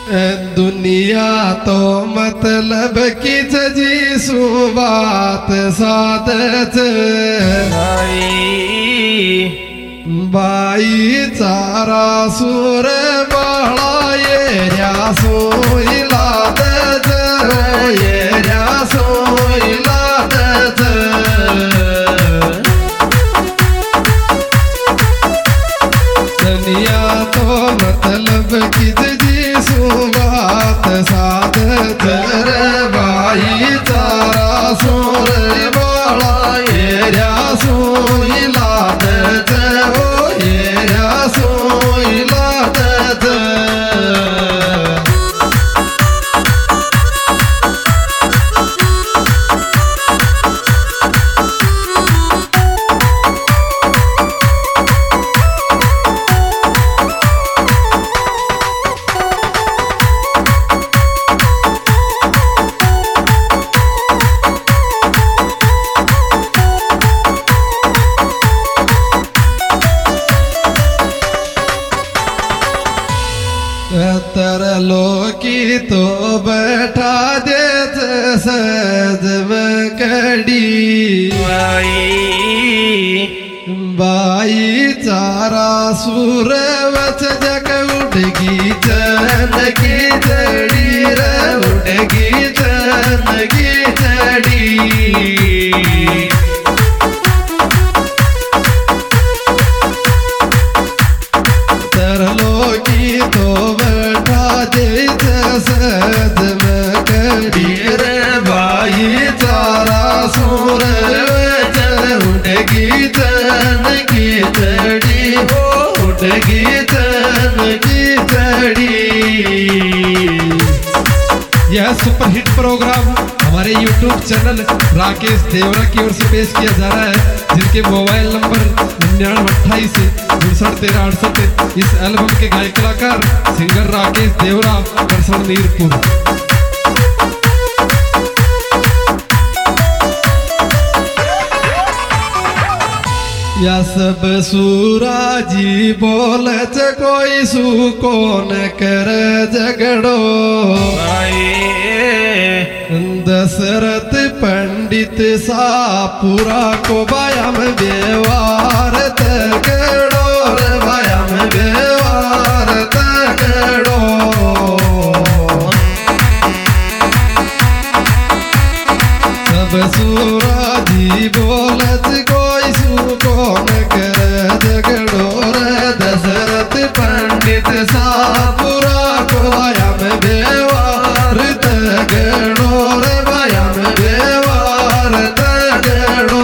दुनिया तो मतलब की जी सु बात साध बाई चारा सुर बाला ये सोईला ये सोईला दुनिया तो मतलब की जी सुबात साध बाई चारा सुर बाला ये सोईला ये सोईला तरलोकी तो बैठा दे सज कड़ी बाई चारा सुर वच जग उठगी चन की जड़ी रे उठगी चन की जड़ी तरलोकी तो सद में कड़ी रे बाई चारा सुर उठगी चन की चढ़ी हो उठगी चन की चढ़ी। यह सुपरहिट प्रोग्राम हमारे YouTube चैनल राकेश देवरा की ओर से पेश किया जा रहा है, जिनके मोबाइल नंबर 9928 से 631368। इस एल्बम के गायक कलाकार सिंगर राकेश देवरा, करसण मीरपुर। या सब सूराजी बोले कोई सु कौन कर झगड़ो दशरथ पंडित सा पूरा को बायाम व्यवहार तगड़ो रे बायाम व्यवहार तगड़ो। सब सूराजी बोलत कोई सु कौन कर झगड़ो रे दशरथ पंडित सा पूरा को बायाम व्यवहार तगड़ो रे बायाम व्यवहार तगड़ो।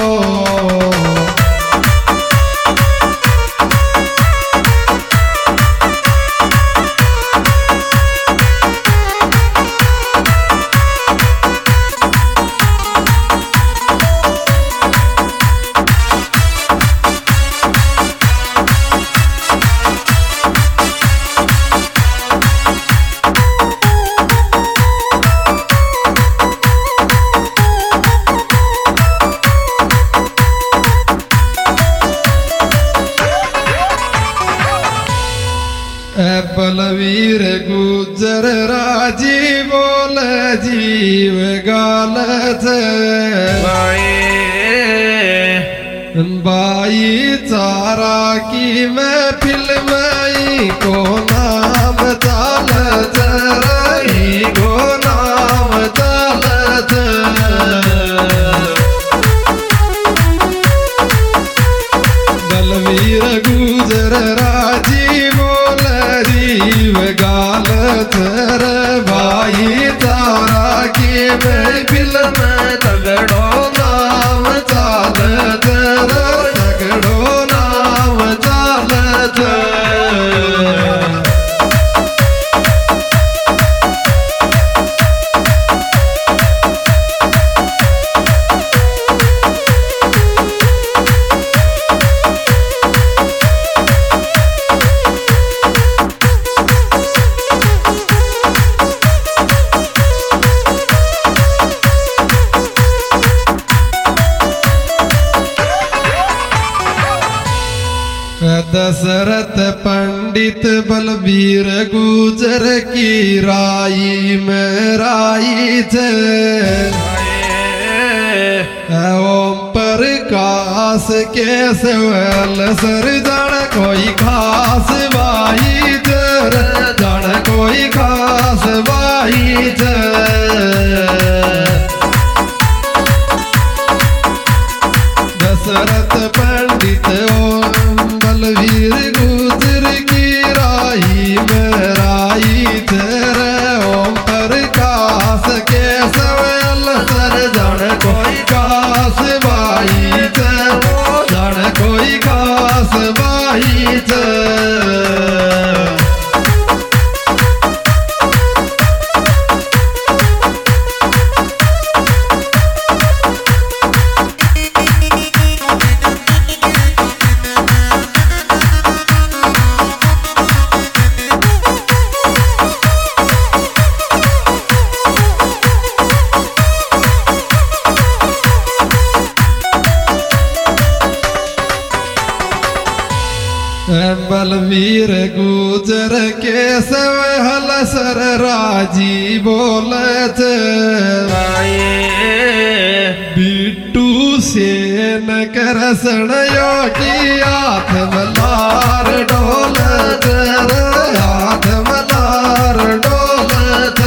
बलवीर गुजर राजी बोल जीव गाल बाई चारा की महफिल में को नाम चाल रही को नाम चाल बलवीर गुजर राजी जीव गाल तर भाई तारा के महफिल में तगड़ो नाम चाल तर तगड़ो नाम चाल दशरथ पंडित पंडित बलबीर गुजर की राई में राई छे ओम प्रकाश के सेवल सर जण कोई खास बाई जर जण कोई खास बाई दशरथ पंडित ओम बलवीर गुजर की राई में राई तेरे ओम प्रकाश के सवेल सर जन कोई खास बाई जन कोई खास बाई बलवीर गुजर के सवहल सर राजी बोलत बिट्टू से न करसण योगी हाथ मलार डोलत हाथ मलार डोलत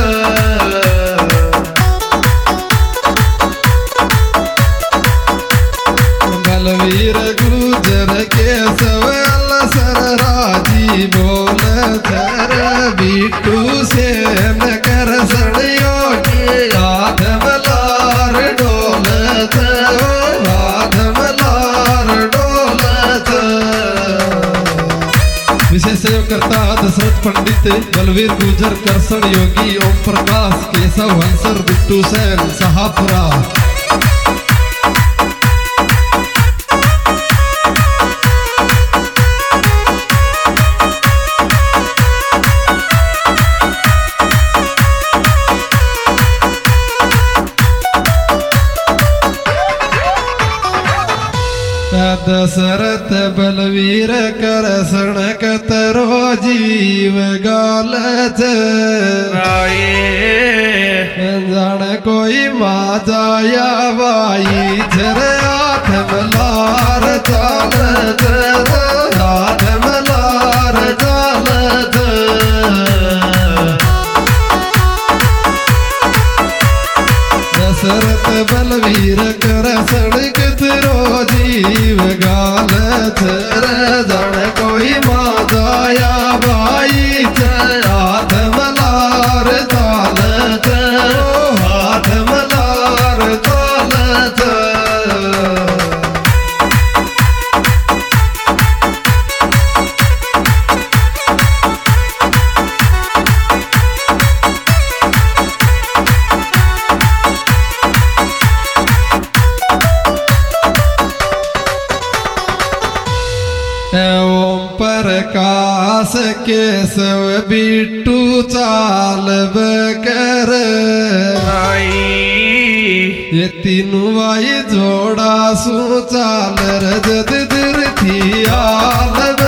बलवीर गुजर के सवहल सर राजी बोल थर बिट्टू से न कर सड़ियों की हाथ मलार डोलत हाथ मलार डोलत। विशेष सहयोगकर्ता दशरथ पंडित बलवीर गुजर करसण योगी ओम प्रकाश केशव हंसर बिट्टू सेन सहापुरा। दशरथ बलवीर करसण कतरो जीव गालत जान कोई माजाया बाई झर हाथ मलार चालत हाथ मलार चालत दशरथ बलवीर करसण कतरो जीव गालत जन कोई माजाया बाई हाथ मलार चालत हाथ मलार चालत। ओम प्रकाश केशव बिट्टू चाल बकर ये तीनों भाई जोड़ा सु चाल रजत दिर थी आल